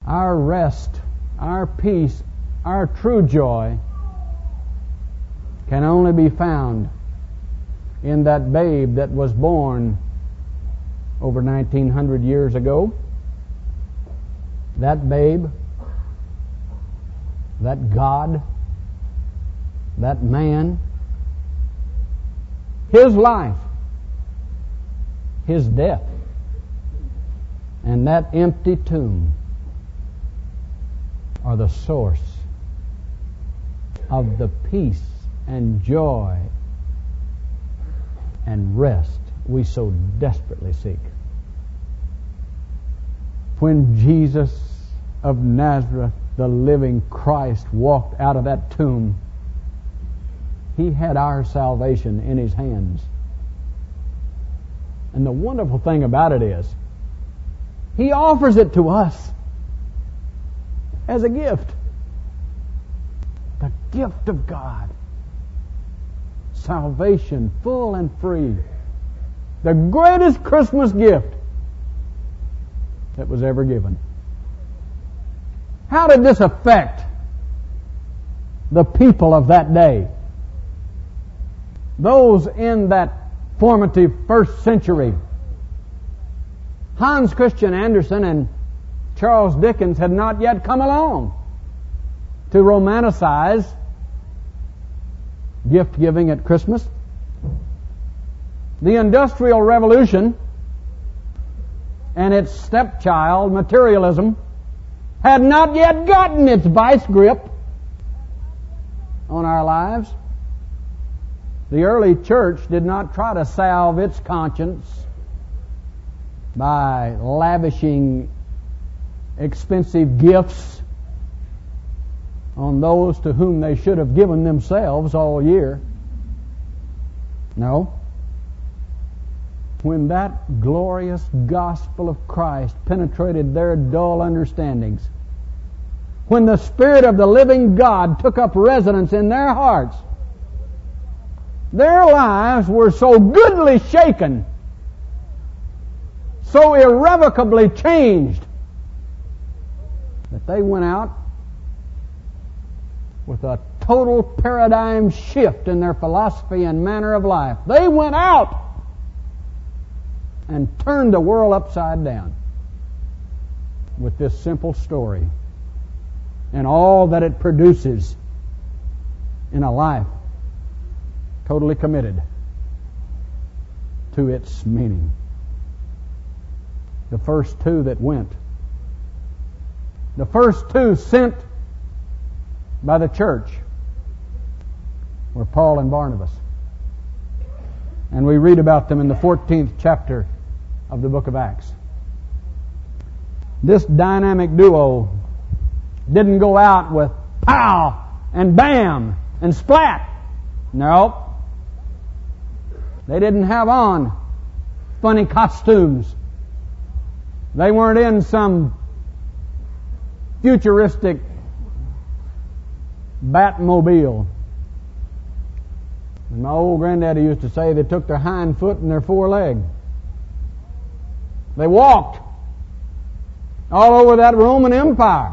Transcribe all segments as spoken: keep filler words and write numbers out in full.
Our rest, our peace, our true joy can only be found in that babe that was born over nineteen hundred years ago. That babe, that God, that man, His life, His death, and that empty tomb are the source of the peace and joy and rest we so desperately seek. When Jesus of Nazareth, the living Christ, walked out of that tomb, He had our salvation in His hands. And the wonderful thing about it is, He offers it to us as a gift. The gift of God. Salvation, full and free. The greatest Christmas gift that was ever given. How did this affect the people of that day? Those in that formative first century. Hans Christian Andersen and Charles Dickens had not yet come along to romanticize gift giving at Christmas. The Industrial Revolution and its stepchild, materialism, had not yet gotten its vice grip on our lives. The early church did not try to salve its conscience by lavishing expensive gifts on those to whom they should have given themselves all year. No. When that glorious gospel of Christ penetrated their dull understandings, when the Spirit of the living God took up residence in their hearts, their lives were so goodly shaken, so irrevocably changed, that they went out with a total paradigm shift in their philosophy and manner of life. They went out and turned the world upside down with this simple story and all that it produces in a life totally committed to its meaning. The first two that went, the first two sent by the church, were Paul and Barnabas. And we read about them in the fourteenth chapter of the book of Acts. This dynamic duo didn't go out with pow and bam and splat. No. They didn't have on funny costumes. They weren't in some futuristic Batmobile. And my old granddaddy used to say they took their hind foot and their foreleg. They walked all over that Roman Empire,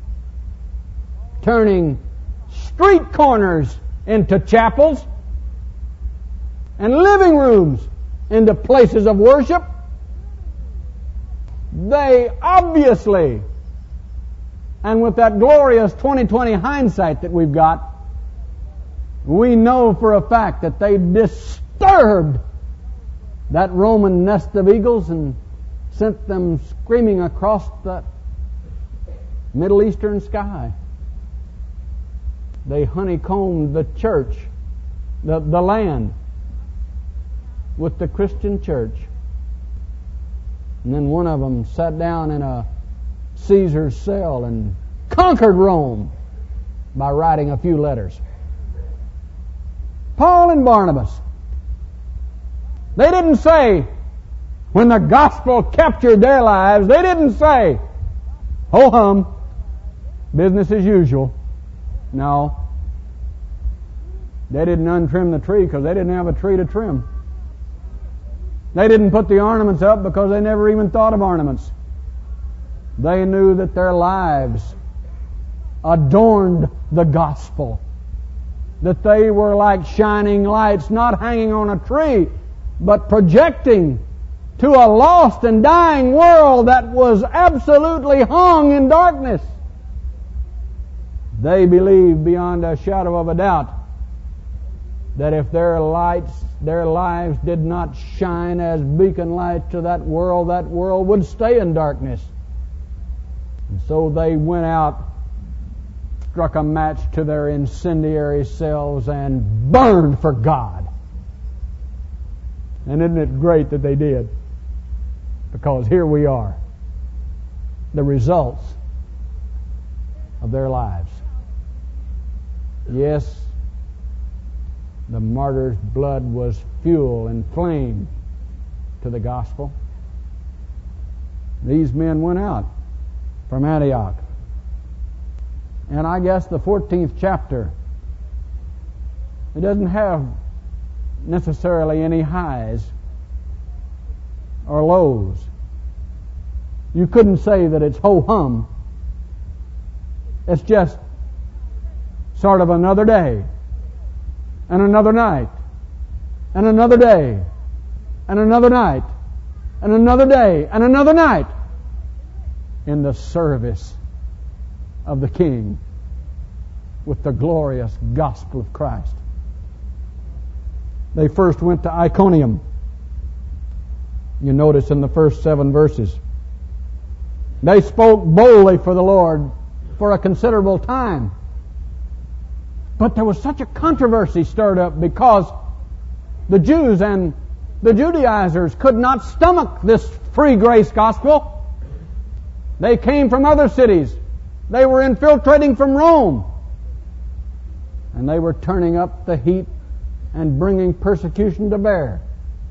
turning street corners into chapels and living rooms into places of worship. They obviously, and with that glorious twenty twenty hindsight that we've got, we know for a fact that they disturbed that Roman nest of eagles and sent them screaming across the Middle Eastern sky. They honeycombed the church, the, the land, with the Christian church. And then one of them sat down in a Caesar's cell and conquered Rome by writing a few letters. Paul and Barnabas. They didn't say, when the gospel captured their lives, they didn't say, ho hum, business as usual. No. They didn't untrim the tree because they didn't have a tree to trim. They didn't put the ornaments up because they never even thought of ornaments. They knew that their lives adorned the gospel. That they were like shining lights, not hanging on a tree, but projecting to a lost and dying world that was absolutely hung in darkness. They believed beyond a shadow of a doubt that if their lights, their lives did not shine as beacon lights to that world, that world would stay in darkness. And so they went out, struck a match to their incendiary selves, and burned for God. And isn't it great that they did? Because here we are, the results of their lives. Yes, the martyr's blood was fuel and flame to the gospel. These men went out from Antioch. And I guess the fourteenth chapter, it doesn't have necessarily any highs or lows. You couldn't say that it's ho-hum. It's just sort of another day, and another night, and another day, and another night, and another day, and another night in the service of the King with the glorious gospel of Christ. They first went to Iconium. You notice in the first seven verses. They spoke boldly for the Lord for a considerable time. But there was such a controversy stirred up because the Jews and the Judaizers could not stomach this free grace gospel. They came from other cities. They were infiltrating from Rome. And they were turning up the heat and bringing persecution to bear.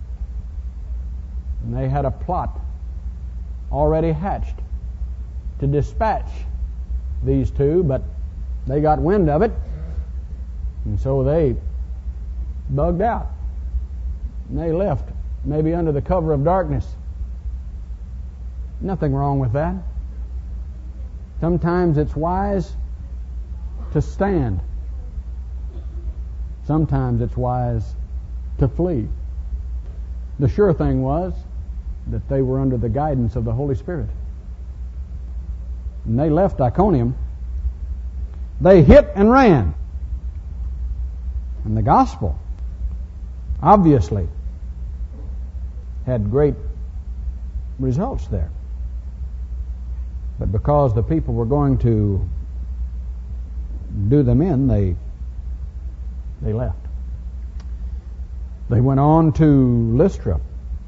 And they had a plot already hatched to dispatch these two, but they got wind of it, and so they bugged out. And they left, maybe under the cover of darkness. Nothing wrong with that. Sometimes it's wise to stand. Sometimes it's wise to flee. The sure thing was that they were under the guidance of the Holy Spirit. And they left Iconium. They hit and ran. And the gospel obviously had great results there. But because the people were going to do them in, they they left. They went on to Lystra.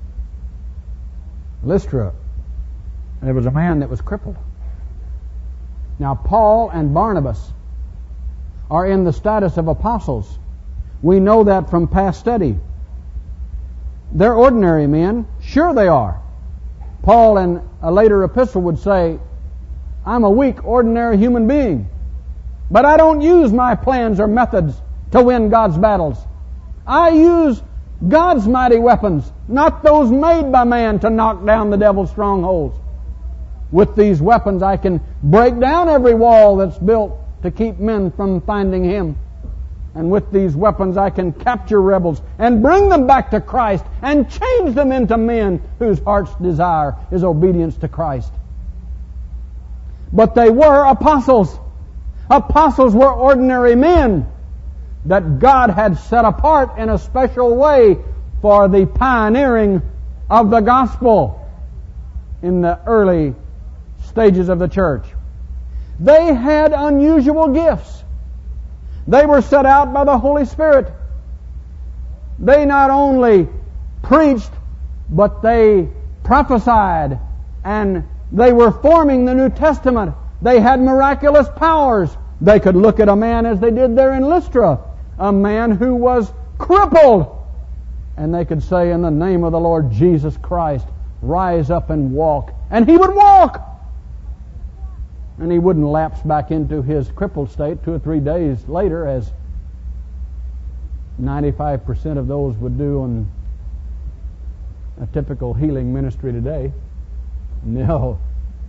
Lystra, there was a man that was crippled. Now, Paul and Barnabas are in the status of apostles. We know that from past study. They're ordinary men. Sure they are. Paul in a later epistle would say, I'm a weak, ordinary human being, but I don't use my plans or methods to win God's battles. I use God's mighty weapons, not those made by man to knock down the devil's strongholds. With these weapons I can break down every wall that's built to keep men from finding Him. And with these weapons I can capture rebels and bring them back to Christ and change them into men whose heart's desire is obedience to Christ. But they were apostles. Apostles were ordinary men that God had set apart in a special way for the pioneering of the gospel in the early stages of the church. They had unusual gifts. They were set out by the Holy Spirit. They not only preached, but they prophesied, and they were forming the New Testament. They had miraculous powers. They could look at a man as they did there in Lystra, a man who was crippled, and they could say, in the name of the Lord Jesus Christ, rise up and walk. And he would walk. And he wouldn't lapse back into his crippled state two or three days later, as ninety-five percent of those would do in a typical healing ministry today. No.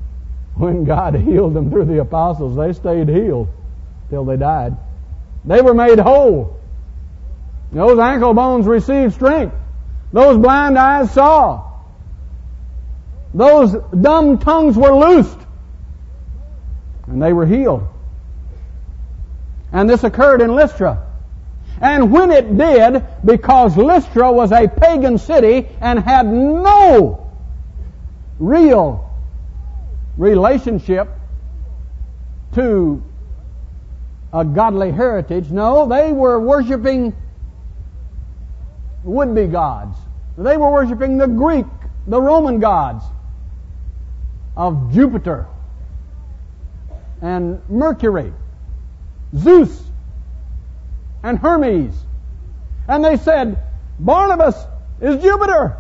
when God healed them through the apostles, they stayed healed till they died. They were made whole. Those ankle bones received strength. Those blind eyes saw. Those dumb tongues were loosed. And they were healed. And this occurred in Lystra. And when it did, because Lystra was a pagan city and had no real relationship to a godly heritage, no, they were worshiping would-be gods. They were worshiping the Greek, the Roman gods of Jupiter and Mercury, Zeus and Hermes. And they said, Barnabas is Jupiter,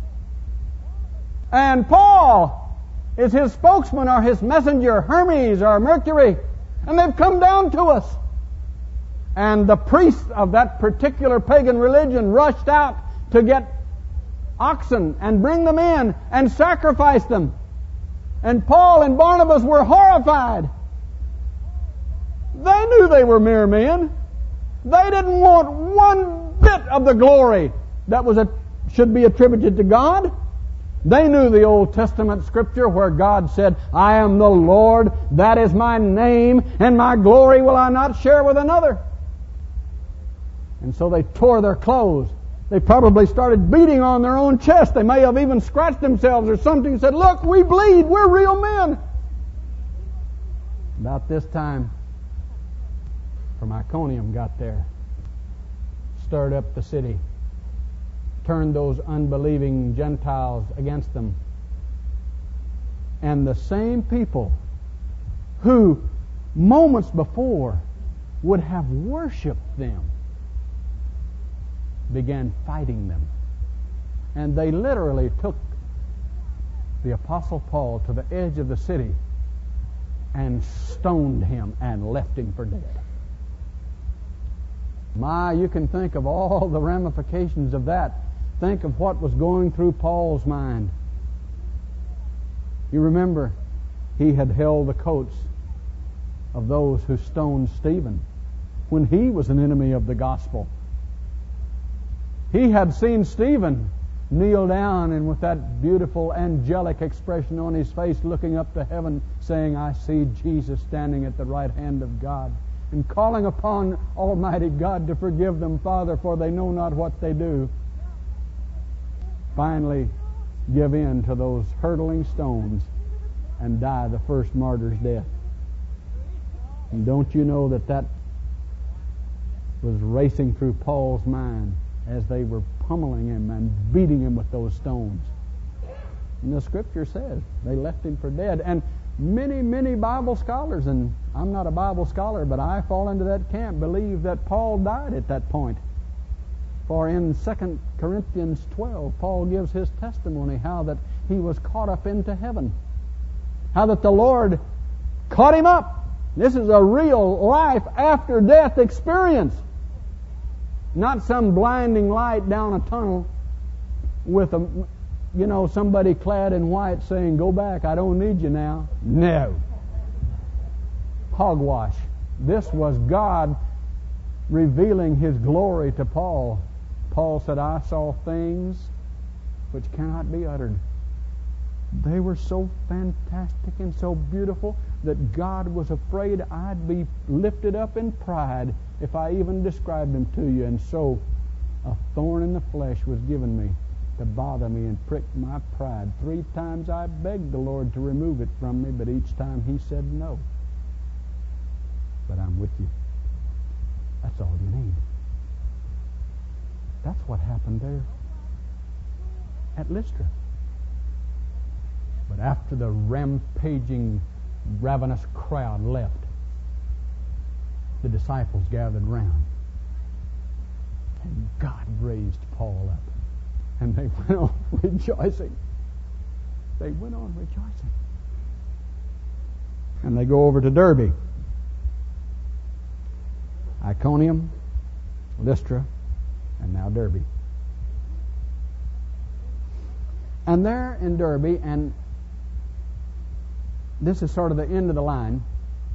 and Paul is his spokesman or his messenger, Hermes or Mercury, and they've come down to us. And the priests of that particular pagan religion rushed out to get oxen and bring them in and sacrifice them. And Paul and Barnabas were horrified. They knew they were mere men. They didn't want one bit of the glory that was a, should be attributed to God. They knew the Old Testament scripture where God said, I am the Lord, that is my name, and my glory will I not share with another. And so they tore their clothes. They probably started beating on their own chest. They may have even scratched themselves or something and said, look, we bleed, we're real men. About this time, from Iconium got there, stirred up the city, turned those unbelieving Gentiles against them. And the same people who moments before would have worshipped them began fighting them. And they literally took the Apostle Paul to the edge of the city and stoned him and left him for dead. My, you can think of all the ramifications of that. Think of what was going through Paul's mind. You remember, he had held the coats of those who stoned Stephen when he was an enemy of the gospel. He had seen Stephen kneel down and with that beautiful angelic expression on his face looking up to heaven saying, I see Jesus standing at the right hand of God, and calling upon Almighty God to forgive them, Father, for they know not what they do. Finally give in to those hurtling stones and die the first martyr's death. And don't you know that that was racing through Paul's mind as they were pummeling him and beating him with those stones? And the Scripture says they left him for dead. And many, many Bible scholars, and I'm not a Bible scholar, but I fall into that camp, believe that Paul died at that point. For in Second Corinthians twelve, Paul gives his testimony how that he was caught up into heaven. How that the Lord caught him up. This is a real life after death experience. Not some blinding light down a tunnel with a, you know, somebody clad in white saying, go back, I don't need you now. No. Hogwash. This was God revealing His glory to Paul. Paul said, I saw things which cannot be uttered. They were so fantastic and so beautiful that God was afraid I'd be lifted up in pride if I even described them to you. And so a thorn in the flesh was given me to bother me and prick my pride. Three times I begged the Lord to remove it from me, but each time He said no. But I'm with you. That's all you need. That's what happened there at Lystra. But after the rampaging, ravenous crowd left, the disciples gathered round. And God raised Paul up. And they went on rejoicing. They went on rejoicing. And they go over to Derbe, Iconium, Lystra, and now Derbe. And there in Derbe, and this is sort of the end of the line.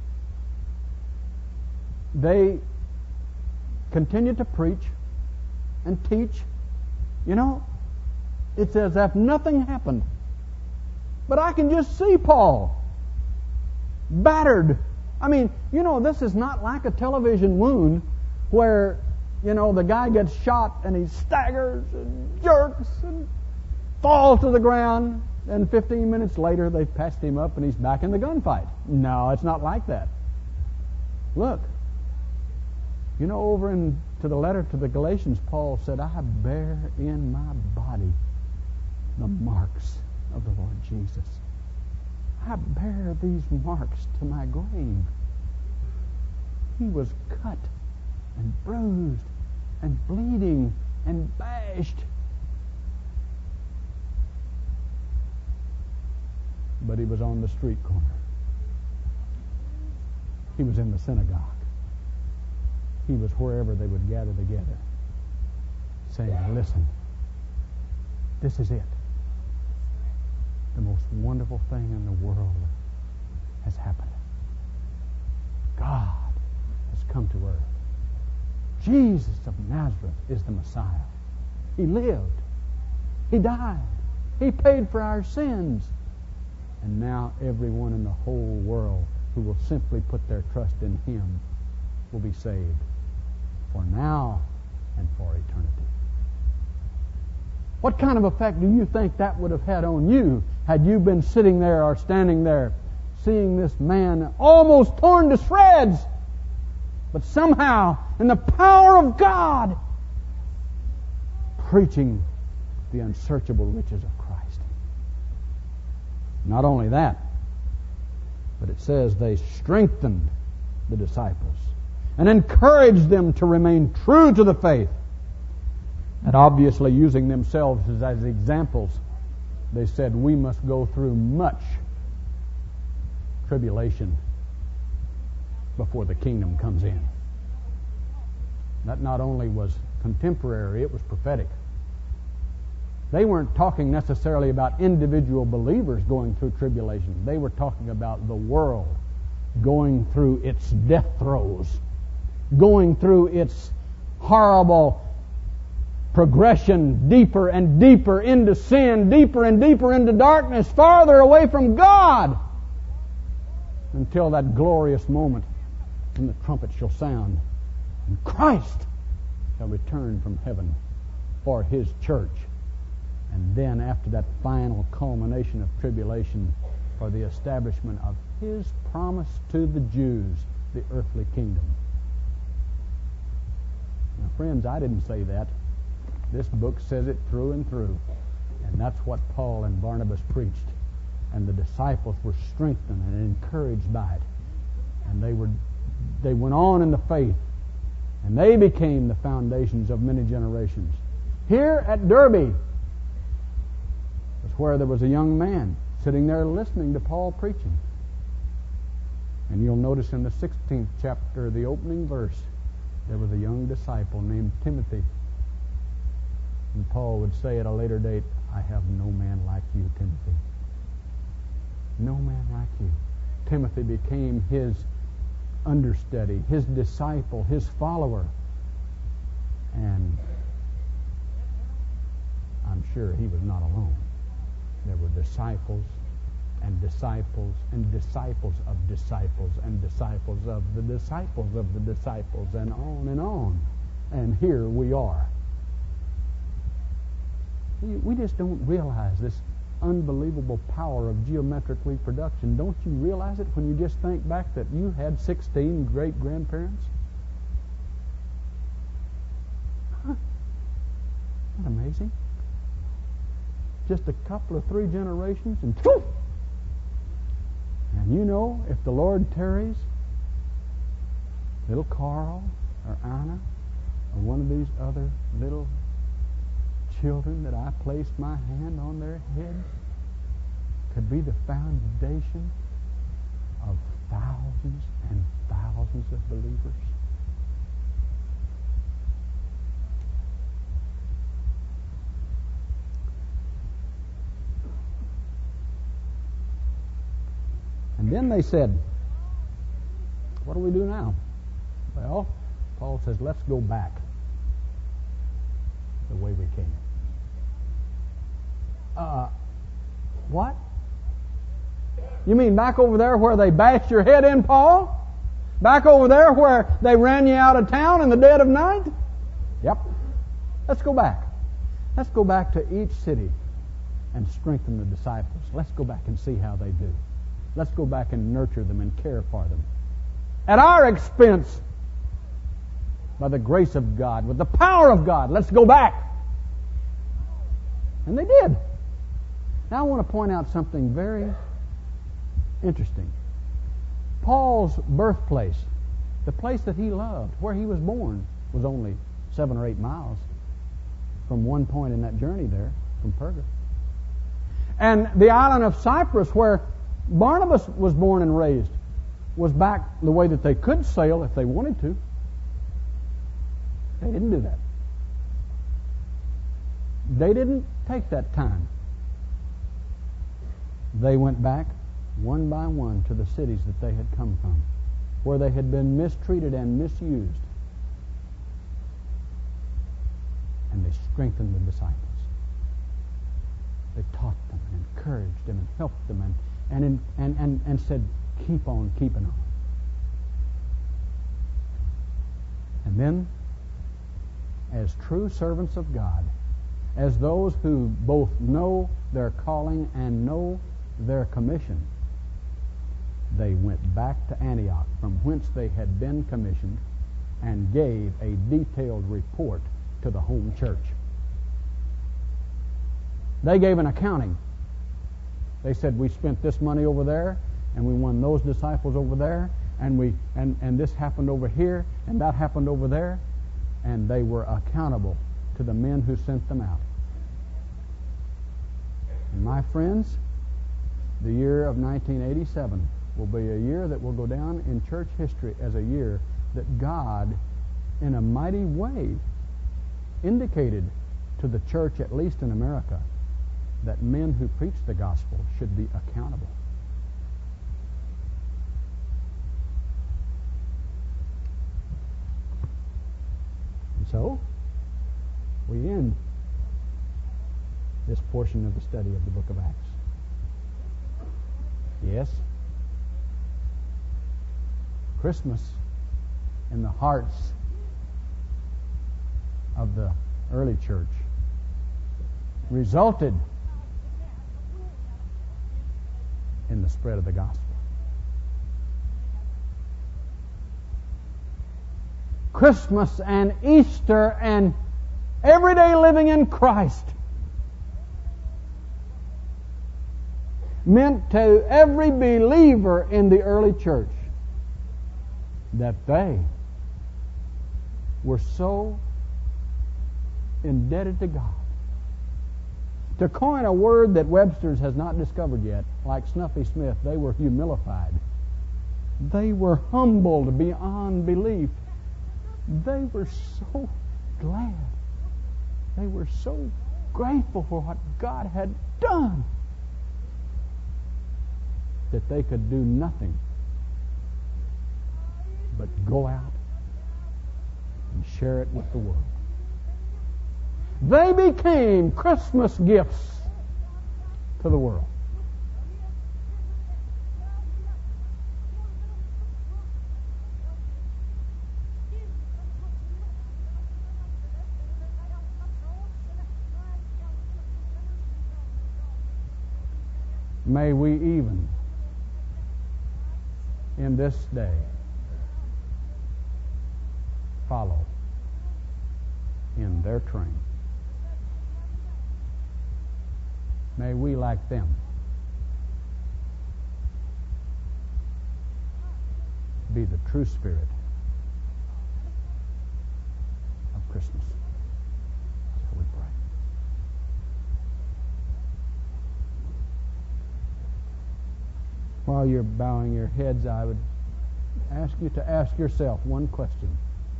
They continue to preach and teach. You know, it's as if nothing happened. But I can just see Paul battered. I mean, you know, this is not like a television wound where, you know, the guy gets shot and he staggers and jerks and falls to the ground, and fifteen minutes later they've patched him up and he's back in the gunfight. No, it's not like that. Look, you know, over in to the letter to the Galatians, Paul said, I bear in my body the marks of the Lord Jesus. I bear these marks to my grave. He was cut and bruised and bleeding and bashed. But he was on the street corner. He was in the synagogue. He was wherever they would gather together, saying, listen, this is it. The most wonderful thing in the world has happened. God has come to earth. Jesus of Nazareth is the Messiah. He lived. He died. He paid for our sins. And now everyone in the whole world who will simply put their trust in Him will be saved for now and for eternity. What kind of effect do you think that would have had on you had you been sitting there or standing there seeing this man almost torn to shreds, but somehow in the power of God preaching the unsearchable riches of Christ? Not only that, but it says they strengthened the disciples and encouraged them to remain true to the faith. And obviously using themselves as, as examples, they said, we must go through much tribulation before the kingdom comes in. That not only was contemporary, it was prophetic. They weren't talking necessarily about individual believers going through tribulation. They were talking about the world going through its death throes, going through its horrible progression deeper and deeper into sin, deeper and deeper into darkness, farther away from God, until that glorious moment when the trumpet shall sound and Christ shall return from heaven for His church. And then after that final culmination of tribulation, for the establishment of His promise to the Jews, the earthly kingdom. Now, friends, I didn't say that. This book says it through and through. And that's what Paul and Barnabas preached. And the disciples were strengthened and encouraged by it. And they were they went on in the faith. And they became the foundations of many generations. Here at Derby was where there was a young man sitting there listening to Paul preaching. And you'll notice in the sixteenth chapter, the opening verse, there was a young disciple named Timothy. And Paul would say at a later date, I have no man like you, Timothy. No man like you. Timothy became his understudy, his disciple, his follower. And I'm sure he was not alone. There were disciples and disciples and disciples of disciples and disciples of the disciples of the disciples, and on and on. And here we are. We just don't realize this unbelievable power of geometric reproduction. Don't you realize it when you just think back that you had sixteen great-grandparents? Huh. Isn't that amazing? Just a couple of three generations and whew! And you know, if the Lord tarries, little Carl or Anna or one of these other little children that I placed my hand on their head could be the foundation of thousands and thousands of believers. And then they said, what do we do now? Well, Paul says, let's go back the way we came. Uh, what? You mean back over there where they bashed your head in, Paul? Back over there where they ran you out of town in the dead of night? Yep. Let's go back. Let's go back to each city and strengthen the disciples. Let's go back and see how they do. Let's go back and nurture them and care for them. At our expense, by the grace of God, with the power of God, let's go back. And they did. Now I want to point out something very interesting. Paul's birthplace, the place that he loved, where he was born, was only seven or eight miles from one point in that journey there, from Perga. And the island of Cyprus, where Barnabas was born and raised, was back the way that they could sail if they wanted to. They didn't do that. They didn't take that time. They went back one by one to the cities that they had come from, where they had been mistreated and misused. And they strengthened the disciples. They taught them and encouraged them and helped them and, and, in, and, and, and said, keep on keeping on. And then, as true servants of God, as those who both know their calling and know their commission, they went back to Antioch, from whence they had been commissioned, and gave a detailed report to the home church. They gave an accounting. They said, we spent this money over there, and we won those disciples over there, and we and, and this happened over here, and that happened over there, and they were accountable to the men who sent them out. And my friends, the year of nineteen eighty-seven will be a year that will go down in church history as a year that God, in a mighty way, indicated to the church, at least in America, that men who preach the gospel should be accountable. And so, we end this portion of the study of the book of Acts. Yes, Christmas in the hearts of the early church resulted in the spread of the gospel. Christmas and Easter and everyday living in Christ meant to every believer in the early church that they were so indebted to God. To coin a word that Webster's has not discovered yet, like Snuffy Smith, they were humilified. They were humbled beyond belief. They were so glad. They were so grateful for what God had done that they could do nothing but go out and share it with the world. They became Christmas gifts to the world. May we even in this day follow in their train. May we, like them, be the true spirit of Christmas. So we pray. While you're bowing your heads, I would ask you to ask yourself one question.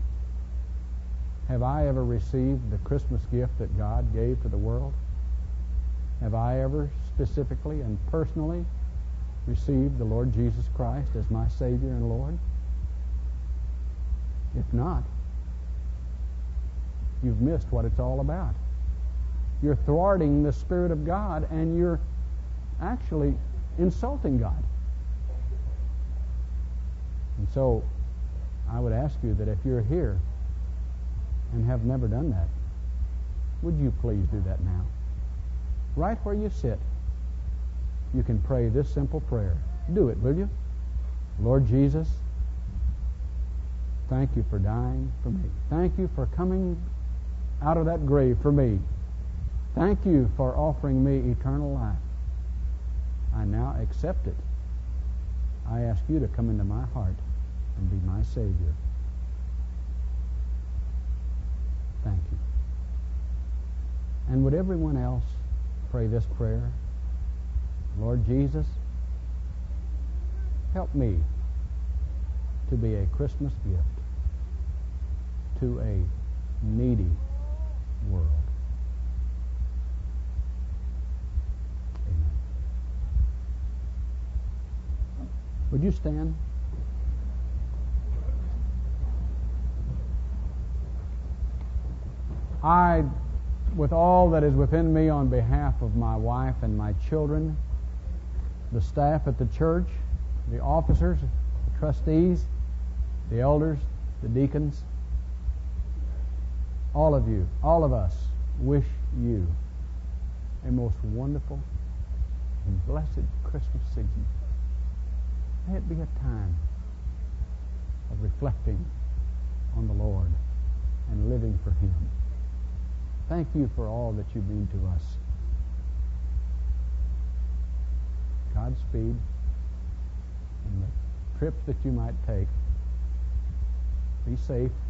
Have I ever received the Christmas gift that God gave to the world? Have I ever specifically and personally received the Lord Jesus Christ as my Savior and Lord? If not, you've missed what it's all about. You're thwarting the Spirit of God, and you're actually insulting God. And so, I would ask you that if you're here and have never done that, would you please do that now? Right where you sit, you can pray this simple prayer. Do it, will you? Lord Jesus, thank you for dying for me. Thank you for coming out of that grave for me. Thank you for offering me eternal life. I now accept it. I ask you to come into my heart and be my Savior. Thank you. And would everyone else pray this prayer? Lord Jesus, help me to be a Christmas gift to a needy world. Amen. Would you stand? I, with all that is within me, on behalf of my wife and my children, the staff at the church, the officers, the trustees, the elders, the deacons, all of you, all of us, wish you a most wonderful and blessed Christmas season. May it be a time of reflecting on the Lord and living for Him. Thank you for all that you mean to us. Godspeed in the trips that you might take. Be safe.